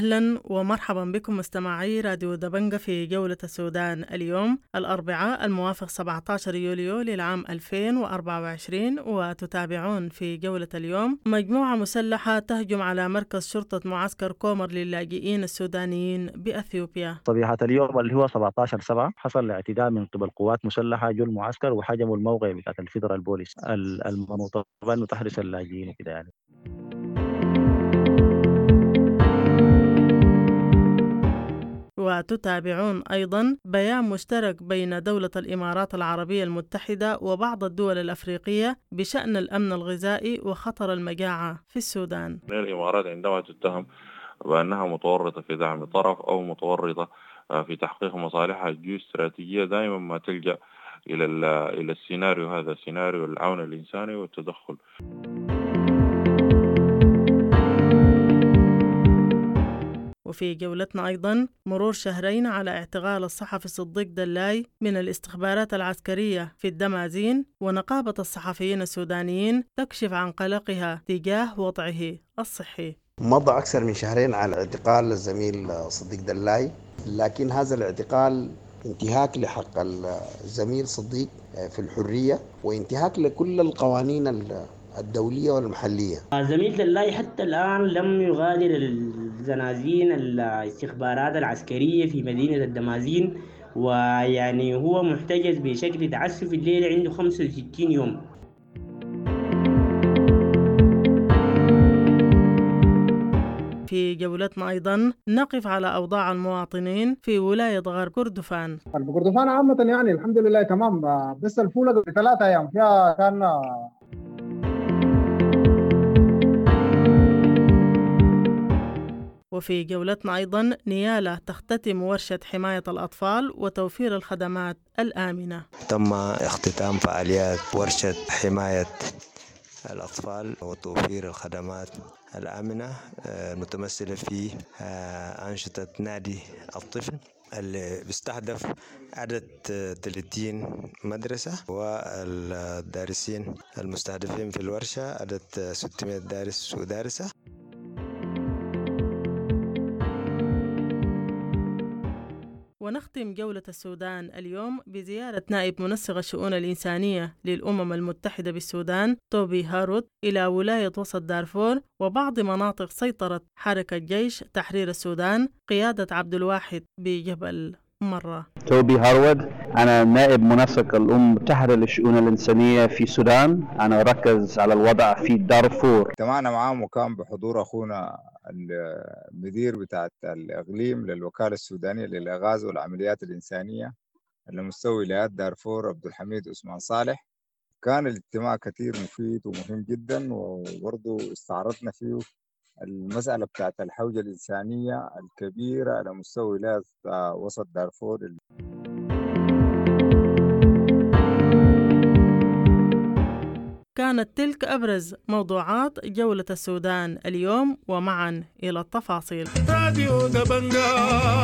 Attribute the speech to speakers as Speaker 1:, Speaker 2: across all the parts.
Speaker 1: أهلا ومرحبا بكم مستمعي راديو دبنجة في جولة السودان اليوم الأربعاء الموافق 17 يوليو للعام 2024. وتتابعون في جولة اليوم مجموعة مسلحة تهجم على مركز شرطة معسكر كومر للاجئين السودانيين بأثيوبيا.
Speaker 2: صبيحة اليوم اللي هو 17/7 حصل اعتداء من قبل قوات مسلحة جو المعسكر وحجموا الموقع بتاع الفيدرال بوليس المنوطة انه تحرس اللاجئين وكده يعني.
Speaker 1: وتتابعون أيضا بيان مشترك بين دولة الإمارات العربية المتحدة وبعض الدول الأفريقية بشأن الأمن الغذائي وخطر المجاعة في السودان.
Speaker 3: الإمارات عندما تتهم بأنها متورطة في دعم طرف أو متورطة في تحقيق مصالحها الجيوستراتيجية دائما ما تلجأ إلى السيناريو هذا، سيناريو العون الإنساني والتدخل.
Speaker 1: وفي جولتنا أيضا مرور شهرين على اعتقال الصحفي صديق دلاي من الاستخبارات العسكرية في الدمازين، ونقابة الصحفيين السودانيين تكشف عن قلقها تجاه وضعه الصحي.
Speaker 4: مضى أكثر من شهرين على اعتقال الزميل صديق دلاي، لكن هذا الاعتقال انتهاك لحق الزميل صديق في الحرية وانتهاك لكل القوانين الدولية والمحلية.
Speaker 5: زميل دلاي حتى الآن لم يغادر الزنازين الاستخبارات العسكرية في مدينة الدمازين، ويعني هو محتجز بشكل تعسفي. الليلة عنده 65 يوم.
Speaker 1: في جولتنا أيضا نقف على أوضاع المواطنين في ولاية غرب كردفان.
Speaker 6: كردفان عامة يعني الحمد لله تمام، بس الفولة ب3 أيام فيها كان.
Speaker 1: وفي جولتنا أيضا نيالة تختتم ورشة حماية الأطفال وتوفير الخدمات الآمنة.
Speaker 7: تم اختتام فعاليات ورشة حماية الأطفال وتوفير الخدمات الآمنة متمثلة في أنشطة نادي الطفل اللي بيستهدف عدد 30 مدرسة، والدارسين المستهدفين في الورشة عدد 600 دارس ودارسة.
Speaker 1: ونختم جولة السودان اليوم بزيارة نائب منسق الشؤون الإنسانية للأمم المتحدة بالسودان توبي هاروت إلى ولاية وسط دارفور وبعض مناطق سيطرة حركة جيش تحرير السودان قيادة عبد الواحد بجبل مرة.
Speaker 8: توبي هاروت، أنا نائب منسق الأمم المتحدة للشؤون الإنسانية في السودان. أنا أركز على الوضع في دارفور.
Speaker 9: اجتمعنا معهم وكان بحضور أخونا المدير بتاع الإقليم للوكالة السودانية للإغاثة والعمليات الإنسانية على مستوى ولايات دارفور عبد الحميد عثمان صالح. كان الاجتماع كثير مفيد ومهم جدا، وبرضو استعرضنا فيه المسألة بتاعت الحوجة الإنسانية الكبيرة على مستوى ولاية وسط دارفور.
Speaker 1: كانت تلك أبرز موضوعات جولة السودان اليوم، ومعا إلى التفاصيل. راديو دبنجة.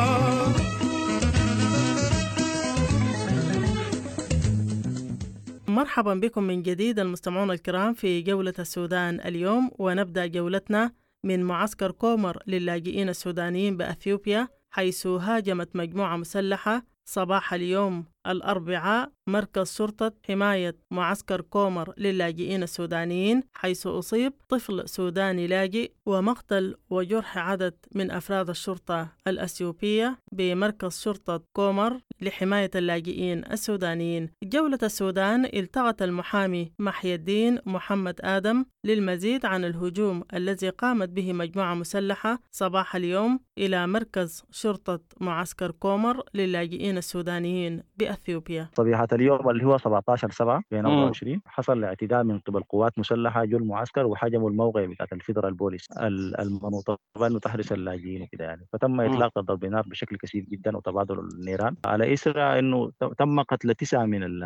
Speaker 1: مرحبا بكم من جديد المستمعون الكرام في جولة السودان اليوم، ونبدأ جولتنا من معسكر كومر للاجئين السودانيين بأثيوبيا، حيث هاجمت مجموعة مسلحة صباح اليوم الأربعاء مركز شرطة حماية معسكر كومر للاجئين السودانيين، حيث أصيب طفل سوداني لاجئ ومقتل وجرح عدد من أفراد الشرطة الأثيوبية بمركز شرطة كومر لحماية اللاجئين السودانيين. جولة السودان التقت المحامي محي الدين محمد آدم للمزيد عن الهجوم الذي قامت به مجموعة مسلحة صباح اليوم إلى مركز شرطة معسكر كومر للاجئين السودانيين بأثيوبيا.
Speaker 2: صبيحة اليوم اللي هو 17/7 2024 حصل اعتداء من قبل قوات مسلحة جو المعسكر وحجموا الموقع بتاع الفيدرال بوليس المنوطة انه تحرس اللاجئين وكده يعني. فتم اطلاق ضرب نار بشكل كثير جدا وتبادل النيران، على اثر انه تم قتل 9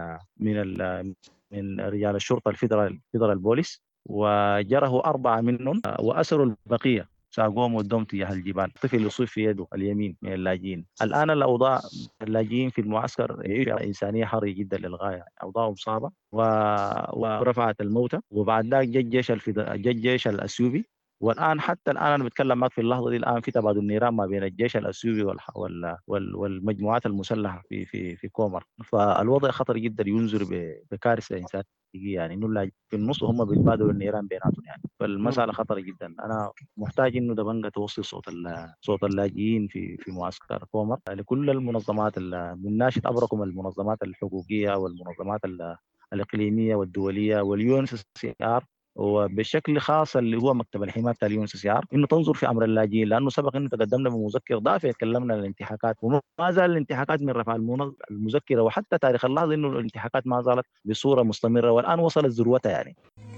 Speaker 2: من رجال الشرطة الفيدرال بوليس، وجرحوا 4 منهم واسروا البقية ساقوم ودوم تجاه الجبال. طفل يصيب في يده اليمين من اللاجئين. الآن الأوضاع اللاجئين في المعسكر يعيشوا إنسانية حرجة جدا للغاية، أوضاعهم صعبة ورفعت الموتى. وبعد ذلك جاء الجيش الأثيوبي والان حتى الان انا بتكلم معك في اللحظه دي الان في تبادل نيران ما بين الجيش الاثيوبي والمجموعات المسلحه في كومر. فالوضع خطر جدا، ينذر بكارثه انسانيه يعني، انه اللاجئين في النص وهم بيتبادلوا النيران بيناتهم يعني. فالمساله خطره جدا. انا محتاج انه دبنجه توصل صوت اللاجئين في معسكر كومر لكل المنظمات من ناشط ابركم المنظمات الحقوقيه والمنظمات الاقليميه والدوليه واليو اس سي ار، وبشكل خاص اللي هو مكتب الحمايه بتاع اليو اس سي ار، انه تنظر في امر اللاجئين، لانه سبق انه تقدمنا بمذكر ضافي تكلمنا عن الانتهاكات، وما زال الانتهاكات من رفع المذكره، وحتى تاريخ اللحظه انه الانتهاكات ما زالت بصوره مستمره والان وصلت ذروتها يعني.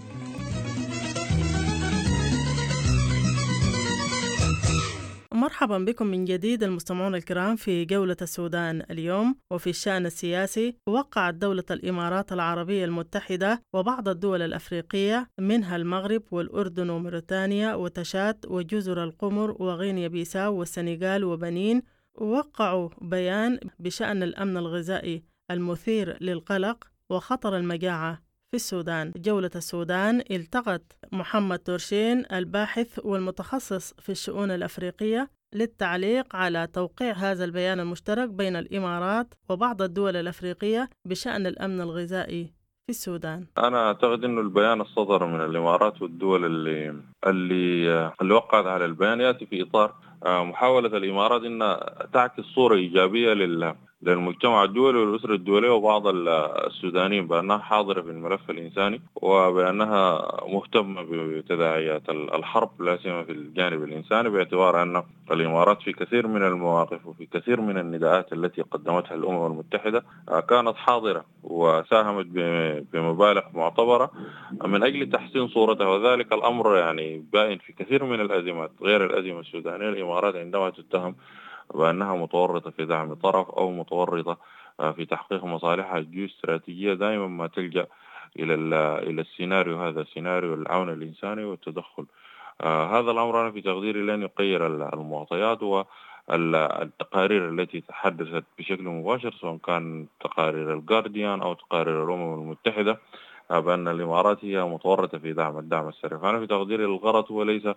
Speaker 1: مرحبا بكم من جديد المستمعون الكرام في جولة السودان اليوم. وفي الشأن السياسي، وقعت دولة الإمارات العربية المتحدة وبعض الدول الأفريقية منها المغرب والأردن وموريتانيا وتشاد وجزر القمر وغينيا بيساو والسنغال وبنين، وقعوا بيان بشأن الأمن الغذائي المثير للقلق وخطر المجاعة في السودان. جولة السودان التقت محمد تورشين الباحث والمتخصص في الشؤون الأفريقية للتعليق على توقيع هذا البيان المشترك بين الإمارات وبعض الدول الأفريقية بشأن الأمن الغذائي في السودان.
Speaker 3: أنا أعتقد أنه البيان الصدر من الإمارات والدول اللي وقعت على البيان يأتي في إطار محاولة الإمارات أن تعكس صورة إيجابية للمجتمع الدولي والأسرة الدولية وبعض السودانيين بأنها حاضرة في الملف الإنساني، وبأنها مهتمة بتداعيات الحرب لا سيما في الجانب الإنساني، باعتبار أن الإمارات في كثير من المواقف وفي كثير من النداءات التي قدمتها الأمم المتحدة كانت حاضرة وساهمت بمبالغ معتبرة من أجل تحسين صورتها، وذلك الأمر يعني باين في كثير من الأزمات غير الأزمة السودانية. الإمارات عندما تتهم بأنها متورطة في دعم طرف أو متورطة في تحقيق مصالحها الجيوستراتيجية، دائما ما تلجأ إلى السيناريو هذا، سيناريو العون الإنساني والتدخل. هذا الأمر أنا في تقديري لن يغير المعطيات والتقارير التي تحدثت بشكل مباشر، سواء كان تقارير الجارديان أو تقارير الأمم المتحدة، بأن الإمارات هي متورطة في الدعم السري. فأنا في تقديري الغرض هو ليس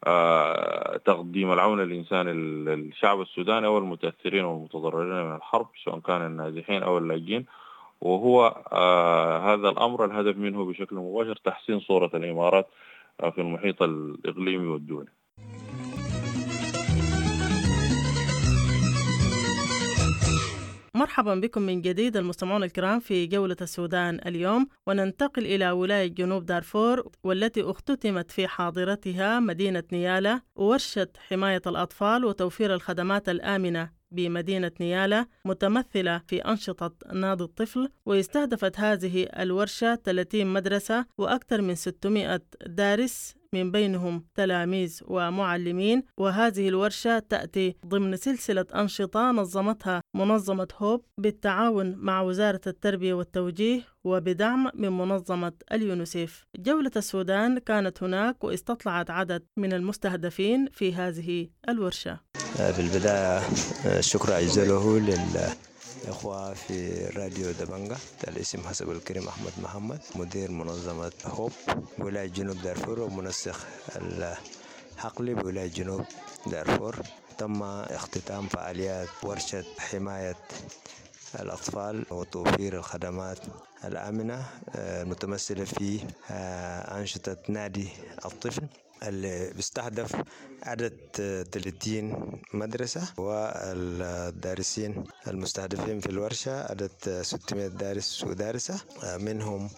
Speaker 3: تقديم العون الإنساني للشعب السوداني أو المتأثرين والمتضررين من الحرب، سواء كان النازحين أو اللاجئين، وهو هذا الأمر الهدف منه بشكل مباشر تحسين صورة الإمارات في المحيط الإقليمي والدولي.
Speaker 1: مرحبا بكم من جديد المستمعون الكرام في جولة السودان اليوم، وننتقل إلى ولاية جنوب دارفور، والتي اختتمت في حاضرتها مدينة نيالا وورشة حماية الأطفال وتوفير الخدمات الآمنة بمدينة نيالا، متمثلة في أنشطة نادي الطفل. واستهدفت هذه الورشة 30 مدرسة وأكثر من 600 دارس، من بينهم تلاميذ ومعلمين. وهذه الورشة تأتي ضمن سلسلة أنشطة نظمتها منظمة هوب بالتعاون مع وزارة التربية والتوجيه وبدعم من منظمة اليونيسيف. جولة السودان كانت هناك واستطلعت عدد من المستهدفين في هذه الورشة.
Speaker 7: في البداية الشكر أجزله للإخوة في راديو دبنجة. الاسم حسب الكريم أحمد محمد، مدير منظمة هوب ولاية جنوب دارفور ومنسق الحقلي بولاية جنوب دارفور. تم اختتام فعاليات ورشة حماية الأطفال وتوفير الخدمات الآمنة المتمثلة في أنشطة نادي الطفل اللي بيستهدف عدد 30 مدرسة، والدارسين المستهدفين في الورشة عدد 600 دارس ودارسة، منهم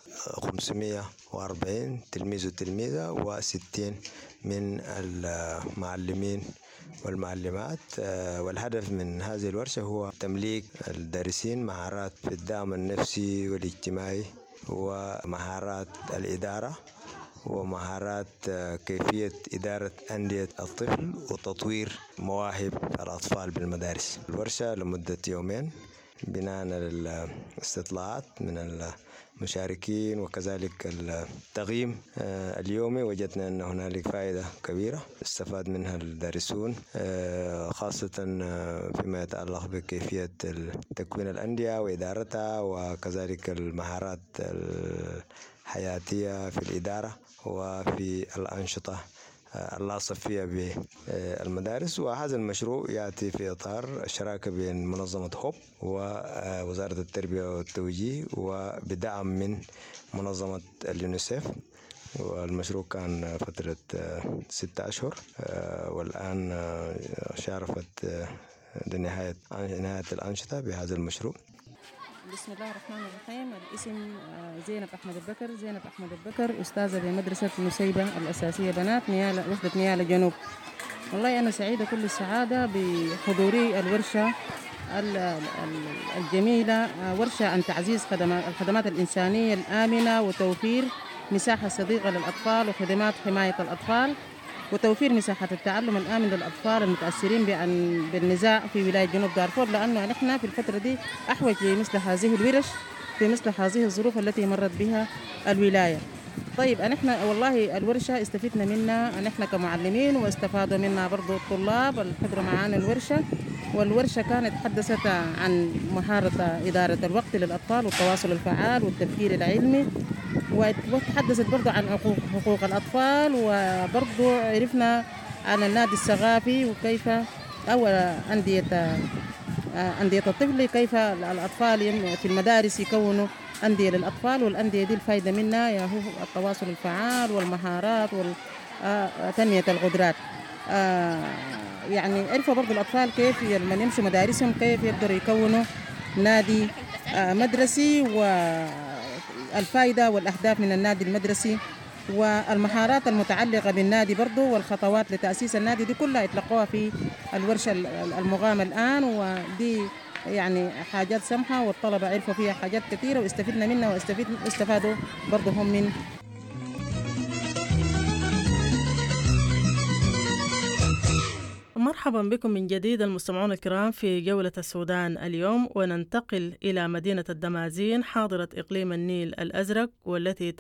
Speaker 7: 540 تلميذ وتلميذة و60 من المعلمين والمعلمات. والهدف من هذه الورشة هو تمليك الدارسين مهارات في الدعم النفسي والاجتماعي ومهارات الإدارة ومهارات كيفية إدارة أندية الطفل وتطوير مواهب الأطفال بالمدارس. الورشة لمدة يومين بناء على الاستطلاعات من المشاركين وكذلك التقييم اليومي، وجدنا أن هنالك فائدة كبيرة استفاد منها الدارسون، خاصة فيما يتعلق بكيفية تكوين الأندية وإدارتها، وكذلك المهارات الحياتية في الإدارة وفي الأنشطة اللاصق فيها بالمدارس. وهذا المشروع يأتي في إطار الشراكة بين منظمة هوب ووزارة التربية والتوجيه وبدعم من منظمة اليونيسيف. والمشروع كان فترة 6 أشهر، والآن شارفت لنهاية الأنشطة بهذا المشروع.
Speaker 10: بسم الله الرحمن الرحيم. الاسم زينب أحمد البكر، أستاذة بمدرسة نسيبة الأساسية بنات وحدة نيالة جنوب. والله أنا سعيدة كل السعادة بحضوري الورشة الجميلة، ورشة عن تعزيز الخدمات الإنسانية الآمنة وتوفير مساحة صديقة للأطفال وخدمات حماية الأطفال وتوفير مساحة التعلم الآمن للأطفال المتأثرين بالنزاع في ولاية جنوب دارفور، لأنه نحن في الفترة دي أحوج لمثل هذه الورش في مثل هذه الظروف التي مرت بها الولاية. طيب نحن والله الورشة استفدنا منها نحن كمعلمين، واستفادوا منها برضو الطلاب اللي حضروا معانا الورشة. والورشة كانت تحدثت عن مهارة إدارة الوقت للأطفال والتواصل الفعال والتفكير العلمي، وتحدثت برضو عن حقوق الأطفال، وبرضو عرفنا عن النادي الثقافي وكيف أو أندية الطفل، كيف الأطفال في المدارس يكونوا أندية للأطفال، والأندية دي الفايدة منها هو التواصل الفعال والمهارات وتنمية القدرات. يعني عرفوا برضو الأطفال كيف لما يمشوا مدارسهم كيف يقدروا يكونوا نادي مدرسي، والفائدة والأهداف من النادي المدرسي والمهارات المتعلقة بالنادي برضو والخطوات لتأسيس النادي، دي كلها يتلقوها في الورشة المقامة الآن. ودي يعني حاجات سمحة والطلبة عرفوا فيها حاجات كثيرة واستفدنا منها واستفادوا برضو هم من.
Speaker 1: مرحبا بكم من جديد المستمعون الكرام في جولة السودان اليوم، وننتقل إلى مدينة الدمازين حاضرة إقليم النيل الأزرق، والتي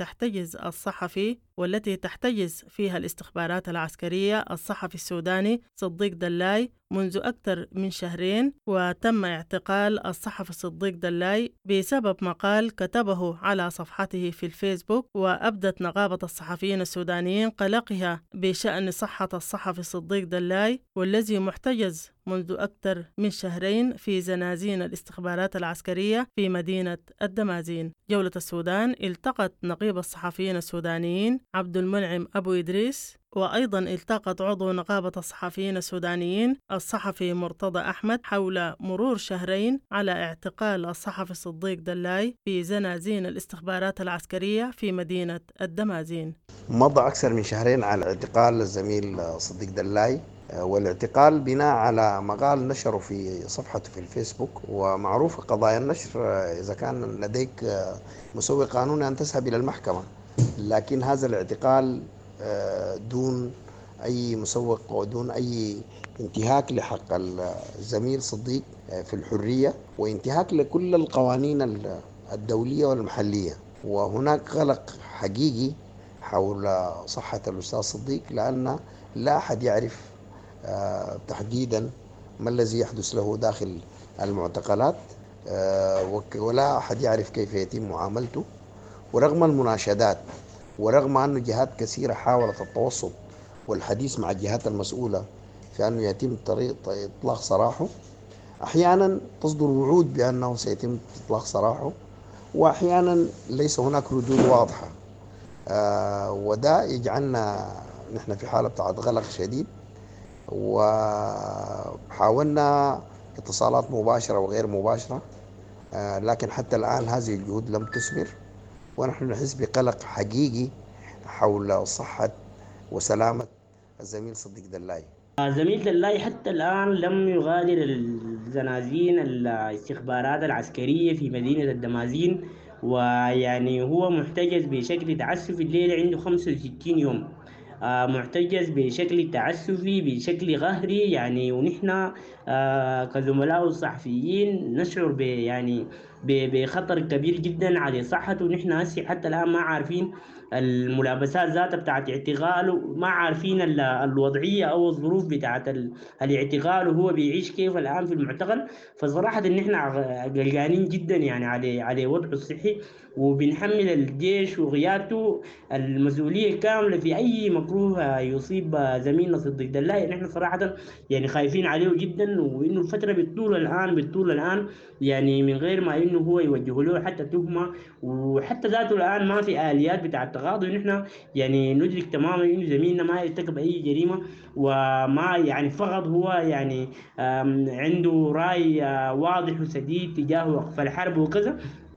Speaker 1: تحتجز فيها الاستخبارات العسكرية الصحفي السوداني صديق دلاي منذ أكثر من شهرين. وتم اعتقال الصحفي صديق دلاي بسبب مقال كتبه على صفحته في الفيسبوك. وأبدت نقابة الصحفيين السودانيين قلقها بشأن صحة الصحفي صديق دلاي، والذي محتجز منذ أكثر من شهرين في زنازين الاستخبارات العسكرية في مدينة الدمازين. جولة السودان التقت نقيب الصحفيين السودانيين عبد المنعم أبو إدريس، وأيضا التقت عضو نقابة الصحفيين السودانيين الصحفي مرتضى أحمد حول مرور شهرين على اعتقال الصحفي صديق دلاي في زنازين الاستخبارات العسكرية في مدينة الدمازين.
Speaker 4: مضى أكثر من شهرين على اعتقال الزميل صديق دلاي، والاعتقال بناء على مقال نشره في صفحته في الفيسبوك. ومعروف قضايا النشر إذا كان لديك مسوي قانوني أن تذهب إلى المحكمة، لكن هذا الاعتقال دون أي مسوق ودون أي انتهاك لحق الزميل صديق في الحرية، وانتهاك لكل القوانين الدولية والمحلية. وهناك قلق حقيقي حول صحة الأستاذ صديق، لأن لا أحد يعرف تحديدا ما الذي يحدث له داخل المعتقلات، ولا أحد يعرف كيف يتم معاملته. ورغم المناشدات ورغم أن جهات كثيرة حاولت التوسط والحديث مع الجهات المسؤولة في أنه يتم طريق إطلاق سراحه، أحيانا تصدر وعود بأنه سيتم إطلاق سراحه، وأحيانا ليس هناك ردود واضحة. وده يجعلنا نحن في حالة بتاعت غلق شديد. وحاولنا اتصالات مباشرة وغير مباشرة، لكن حتى الآن هذه الجهود لم تثمر، ونحن نحس بقلق حقيقي حول صحة وسلامة الزميل صديق دلاي.
Speaker 5: زميل دلاي حتى الآن لم يغادر الزنازين الاستخبارات العسكرية في مدينة الدمازين، ويعني هو محتجز بشكل تعسفي. الليلة عنده 65 يوم محتجز بشكل تعسفي بشكل قهري يعني. ونحن كزملاء الصحفيين نشعر يعني بخطر كبير جدا على صحته. ونحن هسه حتى الآن ما عارفين الملابسات ذاتها بتاعت اعتقاله، ما عارفين الوضعية أو الظروف بتاعت الاعتقال وهو بيعيش كيف الآن في المعتقل. فصراحة إن إحنا قلقانين جدا يعني على وضعه الصحي، وبنحمل الجيش وقيادته المسؤولية الكاملة في أي مكروه يصيب زميلنا صديق دلال. يعني إحنا صراحة يعني خايفين عليه جدا، وإنه الفترة بتطول الآن يعني من غير ما إنه هو يوجه له حتى تهمة، وحتى ذاته الآن ما في آليات بتاع التقاضي. ونحن يعني ندرك تماما إنه زميلنا ما يرتكب أي جريمة، وما يعني فقط هو يعني عنده رأي واضح وسديد تجاه وقف الحرب وكذا.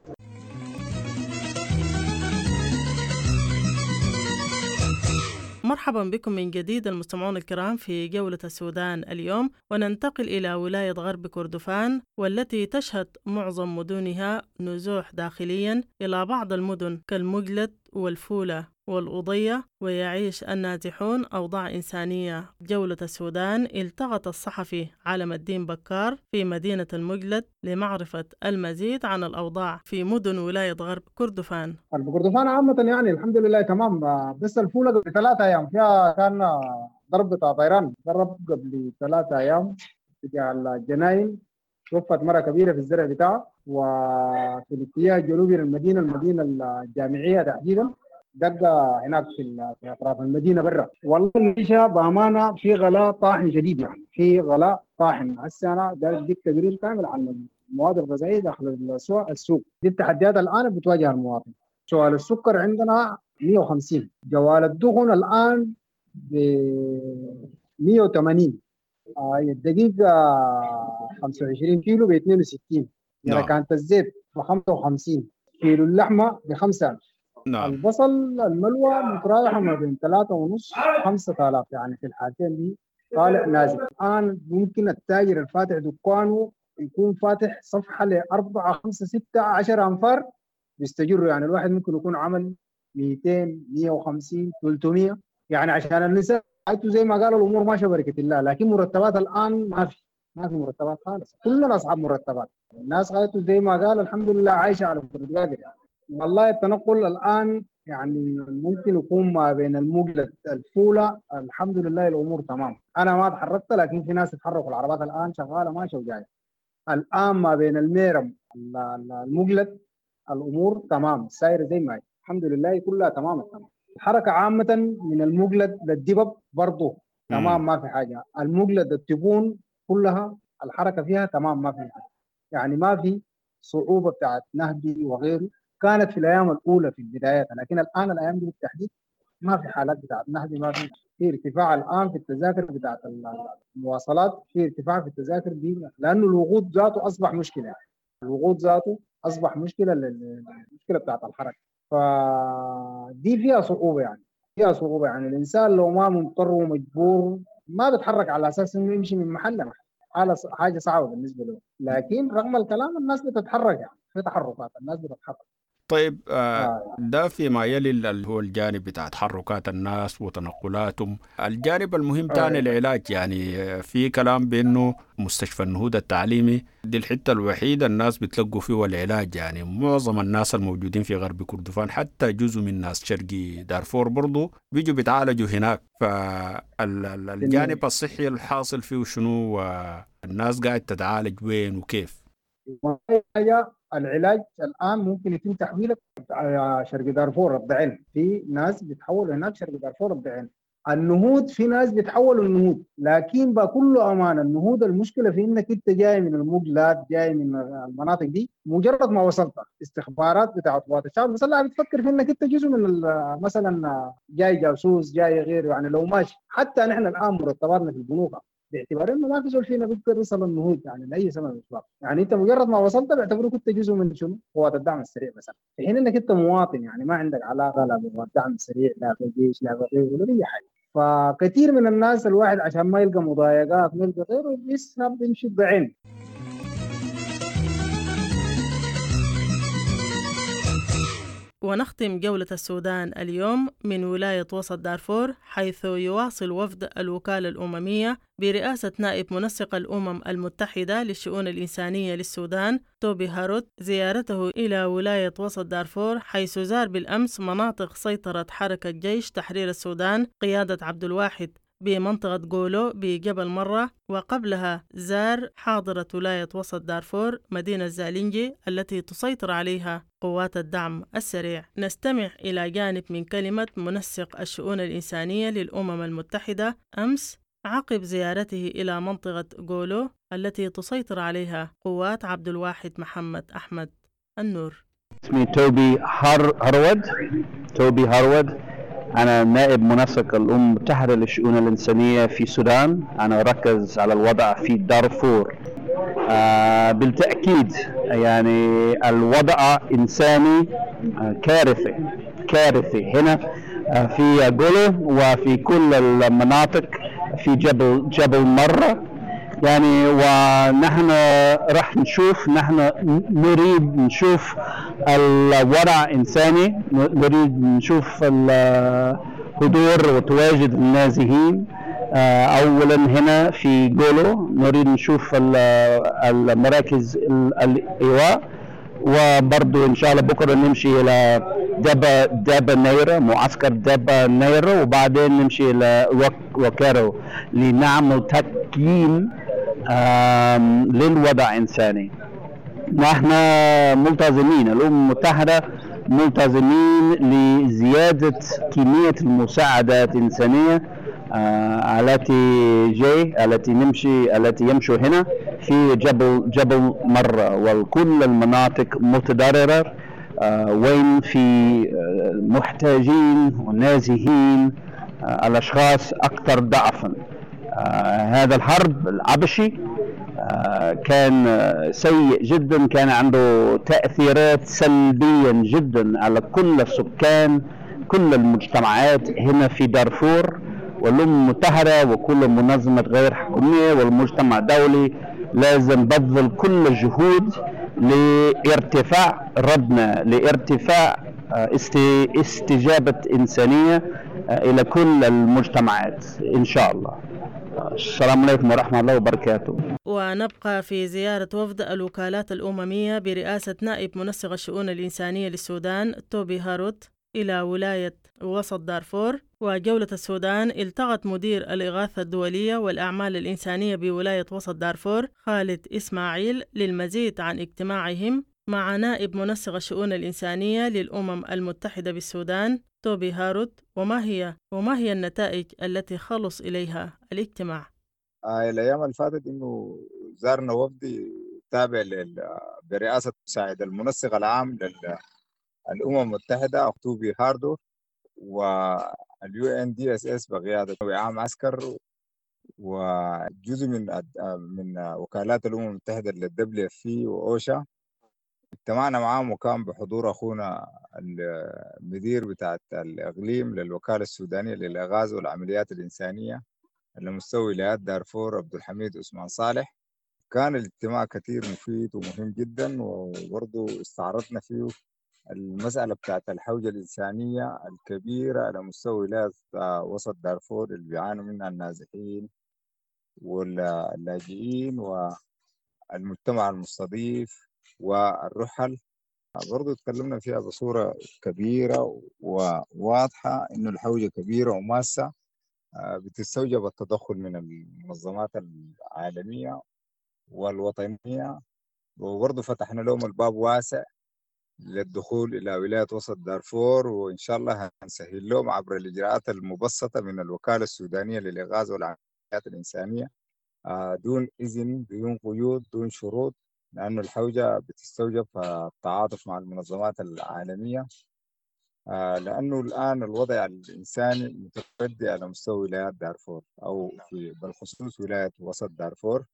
Speaker 1: مرحبا بكم من جديد المستمعون الكرام في جولة السودان اليوم، وننتقل إلى ولاية غرب كردفان، والتي تشهد معظم مدنها نزوح داخليا إلى بعض المدن كالمجلد والفولة والأضية، ويعيش النازحون أوضاع إنسانية. جولة السودان التقط الصحفي علم الدين بكار في مدينة المجلد لمعرفة المزيد عن الأوضاع في مدن ولاية غرب كردفان.
Speaker 6: كردفان عامة يعني الحمد لله تمام، بس الفولة قبل 3 أيام فيها كان ضرب بتاع طيران، ضرب قبل 3 أيام في الجناين، توفت مرة كبيرة في الزرع بتاعها، وفي الاتجاه الجنوبي للمدينة، المدينة الجامعية تحديدا، دقة هناك في أطراف المدينة برا. والله العيشة بأمانة في غلاء طاحن شديد، يعني في غلاء طاحن. هسه أنا داير أديك تقرير كامل عن المواد الغذائية داخل السوق. دي التحديات الآن بتواجه المواطن. سؤال السكر عندنا 150، جوال الدخن الآن ب 180، الدقيقة 25 كيلو ب 62، يعني كانت الزيت ب 55، كيلو اللحمة ب 5000. البصل الملوى متراوحة ما بين 3.5 و5,000، يعني في الحالتين دي طالع نازل. الآن ممكن التاجر الفاتح دكانه يكون فاتح صفحة ل4 5 6 10 أنفار بيستجروا، يعني الواحد ممكن يكون عمل 200 150 300، يعني عشان النساء زي ما قالوا الأمور ماشية بركة الله. لكن مرتبات الآن ما في مرتبات خالص، كلنا أصحاب مرتبات. الناس غايته زي ما قال الحمد لله عايشة على فرد قادر. يعني والله التنقل الآن يعني ممكن يكون ما بين المجلد الفولة، الحمد لله الأمور تمام. أنا ما تحركت، لكن في ناس تتحركوا، العربات الآن شغالة ماشية وجاية. الآن ما بين الميرم المجلد الأمور تمام، سايرة زي ما هي الحمد لله، كلها تمام. الحركة عامة من المجلد للدبب برضو تمام، ما في حاجة. المجلد التبون كلها الحركة فيها تمام، ما في حاجة، يعني ما في صعوبة بتاعت نهدي وغيره. كانت في الأيام الأولى في البدايات، لكن الآن الأيام دي بالتحديد ما في حالات بتاعت نهدي، ما في ارتفاع الآن في التذاكر بتاعت المواصلات، في ارتفاع في التذاكر دي، لأنه الوقود ذاته أصبح مشكلة. يعني الوقود ذاته أصبح مشكلة، المشكلة بتاعت الحركة. فدي فيها صعوبة، يعني فيها صعوبة. يعني الإنسان لو ما مضطر ومجبور ما بيتحرك على أساس إنه يمشي من محل لمحل، حاجة صعبة بالنسبة له. لكن رغم الكلام الناس بتتحرك، يعني في تحركات الناس بتتحرك.
Speaker 11: طيب ده فيما يلي اللي هو الجانب بتاع تحركات الناس وتنقلاتهم. الجانب المهم تاني العلاج، يعني في كلام بأنه مستشفى النهوض التعليمي دي الحتة الوحيدة الناس بتلقوا فيه العلاج. يعني معظم الناس الموجودين في غرب كردفان، حتى جزء من الناس شرقي دارفور برضو بيجوا بيتعالجوا هناك. فالجانب الصحي الحاصل فيه شنو، والناس قاعد تتعالج وين وكيف؟
Speaker 6: العلاج الآن ممكن يتم تحويله شرق دارفور الضعين، في ناس بيتحولوا هناك شرق دارفور الضعين. النهوض في ناس بيتحولوا النهوض، لكن بكل أمانة النهوض المشكلة في إنك أنت جاي من المجلات، جاي من المناطق دي، مجرد ما وصلت استخبارات بتاعت قوات الشعب المسلحة بتفكر في إنك أنت جزء من مثلا جاي جاسوس جاي غير. يعني لو ماشي حتى نحن الآن مرتباتنا في البنوك باعتبار انه ما في زول فينا بيقدر يوصل النهوض يعني لاي سبب من الاسباب. يعني انت مجرد ما وصلت بيعتبروك انت جزء من شنو؟ قوات الدعم السريع مثلا، في حين انك انت مواطن، يعني ما عندك علاقه لا بقوات الدعم السريع لا بالجيش لا بغيره ولا باي حاجه. فكثير من الناس الواحد عشان ما يلقى مضايقات ما يلقى غيره بيسحب يمشي الضعين.
Speaker 1: ونختم جولة السودان اليوم من ولاية وسط دارفور، حيث يواصل وفد الوكالة الأممية برئاسة نائب منسق الأمم المتحدة للشؤون الإنسانية للسودان توبي هاروت زيارته إلى ولاية وسط دارفور، حيث زار بالأمس مناطق سيطرة حركة جيش تحرير السودان قيادة عبد الواحد بمنطقة غولو بجبل مرة، وقبلها زار حاضرة ولاية وسط دارفور مدينة زالينجي التي تسيطر عليها قوات الدعم السريع. نستمع إلى جانب من كلمة منسق الشؤون الإنسانية للأمم المتحدة أمس عقب زيارته إلى منطقة غولو التي تسيطر عليها قوات عبد الواحد محمد أحمد النور.
Speaker 8: اسمي توبي هارود. أنا نائب منسق الأمم المتحدة للشؤون الإنسانية في السودان. أنا أركز على الوضع في دارفور. بالتأكيد يعني الوضع إنساني كارثي هنا في غولو وفي كل المناطق في جبل مرة يعني. ونحن راح نريد نشوف الوضع إنساني، نريد نشوف الحضور وتواجد النازحين أولا هنا في غولو، نريد نشوف المراكز الإيواء، وبرضو إن شاء الله بكرة نمشي إلى دابا نيرة، معسكر دابا نيرة، وبعدين نمشي إلى وكارو لنعمل تقييم للوضع إنساني. نحن ملتزمين، الأمم المتحدة ملتزمين لزيادة كمية المساعدات الإنسانية التي يمشوا هنا في جبل مرة، وكل المناطق متضررة وين في محتاجين ونازحين الأشخاص أكثر ضعفا. هذا الحرب العبشي كان سيء جدا، كان عنده تأثيرات سلبية جدا على كل السكان، كل المجتمعات هنا في دارفور. والأمم المتحدة وكل منظمة غير حكومية والمجتمع الدولي لازم بذل كل الجهود لارتفاع ردنا، لارتفاع استجابة إنسانية إلى كل المجتمعات إن شاء الله. السلام عليكم ورحمة الله وبركاته.
Speaker 1: ونبقى في زيارة وفد الوكالات الأممية برئاسة نائب منسق الشؤون الإنسانية للسودان توبي هاروت إلى ولاية وسط دارفور. وجولة السودان التقت مدير الإغاثة الدولية والأعمال الإنسانية بولاية وسط دارفور خالد إسماعيل للمزيد عن اجتماعهم مع نائب منسق الشؤون الإنسانية للأمم المتحدة بالسودان توبي هاروت. وما هي النتائج التي خلص إليها الاجتماع؟
Speaker 9: الأيام اللي فاتت إنه زارنا وفد تابع برئاسة مساعد المنسق العام للأمم المتحدة توبي هاردو، والUNDSS بقيادة عام عسكر، وجزء من وكالات الأمم المتحدة للWFP وأوشا. اجتمعنا معهم وكان بحضور أخونا المدير بتاعت الإقليم للوكالة السودانية للإغاثة والعمليات الإنسانية على مستوى ولايات دارفور عبد الحميد عثمان صالح. كان الاجتماع كثير مفيد ومهم جدا، وبرضه استعرضنا فيه المسألة بتاعت الحوجة الإنسانية الكبيرة على مستوى ولاية وسط دارفور اللي بيعانوا منها النازحين واللاجئين والمجتمع المستضيف والرحل. برضو تكلمنا فيها بصورة كبيرة وواضحة إنه الحوجة كبيرة وماسة بتستوجب التدخل من المنظمات العالمية والوطنية، وبرضو فتحنا لهم الباب واسع للدخول إلى ولاية وسط دارفور، وإن شاء الله هنسهل لهم عبر الإجراءات المبسطة من الوكالة السودانية للإغاثة والعمليات الإنسانية دون إذن، بدون قيود، دون شروط، لأنه الحوجة بتستوجب التعاطف مع المنظمات العالمية، لأنه الآن الوضع الإنساني متردي على مستوى ولايات دارفور أو بالخصوص ولاية وسط دارفور.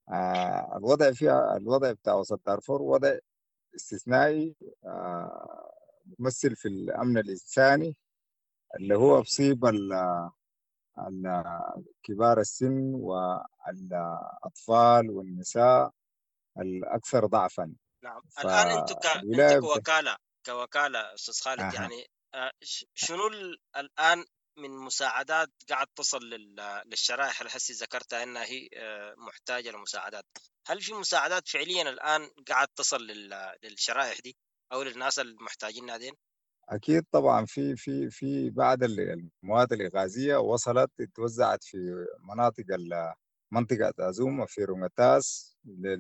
Speaker 9: الوضع بتاع وسط دارفور وضع استثنائي ممثل في الأمن الإنساني اللي هو بصيب كبار السن والأطفال والنساء الأكثر ضعفا.
Speaker 12: نعم. الآن أنتم كوكالة كوكالة أستاذ خالد، يعني شنو الآن من مساعدات قاعد تصل للشرائح اللي هسي ذكرتها أنها هي محتاجة لمساعدات؟ هل في مساعدات فعليا الآن قاعد تصل للشرائح دي أو للناس المحتاجين هذين؟
Speaker 9: أكيد طبعا في بعض المواد الإغاثية وصلت توزعت في منطقة أزوم في رونغتاس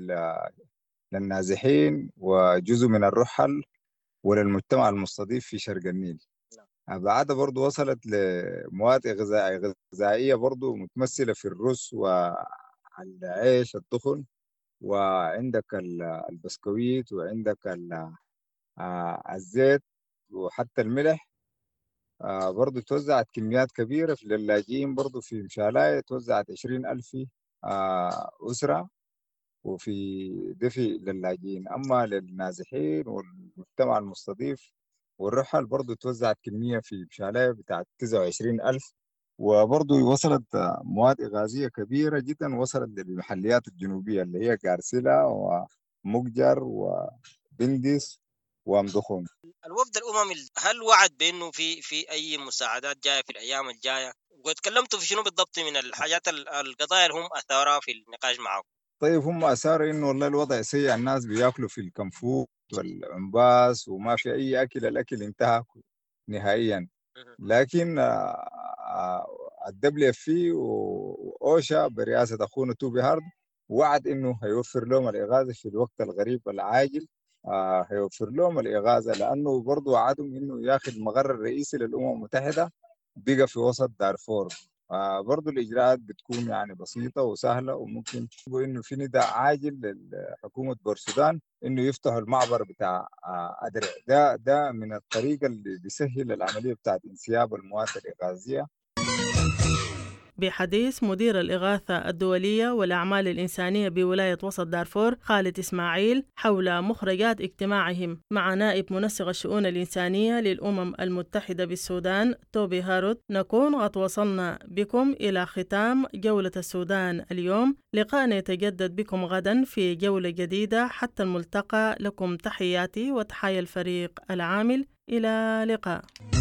Speaker 9: للنازحين وجزء من الرحل وللمجتمع المستضيف في شرق النيل. بعدها برضو وصلت لمواد غذائية برضو متمثلة في الرز والعيش الدخن، وعندك البسكويت، وعندك الزيت، وحتى الملح. برضو توزعت كميات كبيرة في اللاجئين. برضو في مشالاية توزعت 20,000 أسرة وفي دفي للاجئين. أما للنازحين والمجتمع المستضيف والرحل برضو توزعت كمية في مشالاية بتاعت 29,000. وبرضو وصلت مواد إغاثية كبيرة جدا وصلت للمحليات الجنوبية اللي هي قارسلة ومقجر وبندس ومدخون.
Speaker 12: الوفد الأممي هل وعد بأنه في أي مساعدات جاية في الأيام الجاية؟ وتكلمتوا في شنو بالضبط من الحاجات القضايا اللي هم أثارها في النقاش معهم؟
Speaker 9: طيب هم أثاروا إنه والله الوضع سيء، الناس بياكلوا في الكنفوت والعنباس وما في أي أكل، الأكل انتهى نهائيا. لكن الWFP وأوشا برئاسة أخونا توبي هارد وعد إنه هيوفر لهم الإغاثة في الوقت القريب العاجل. هيوفر لهم الإغاثة لأنه برضو وعدهم إنه ياخذ المقر الرئيسي للأمم المتحدة بقى في وسط دارفور. برضو الإجراءات بتكون يعني بسيطة وسهلة، وممكن إنه في نداء عاجل لحكومة بورسودان إنه يفتحوا المعبر بتاع أدرع. ده من الطريقة اللي بيسهل العملية بتاعت انسياب المواد الإغاثية.
Speaker 1: بحديث مدير الإغاثة الدولية والأعمال الإنسانية بولاية وسط دارفور خالد إسماعيل حول مخرجات اجتماعهم مع نائب منسق الشؤون الإنسانية للأمم المتحدة بالسودان توبي هاروت، نكون قد وصلنا بكم إلى ختام جولة السودان اليوم. لقاءنا يتجدد بكم غدا في جولة جديدة. حتى الملتقى، لكم تحياتي وتحايا الفريق العامل. إلى اللقاء.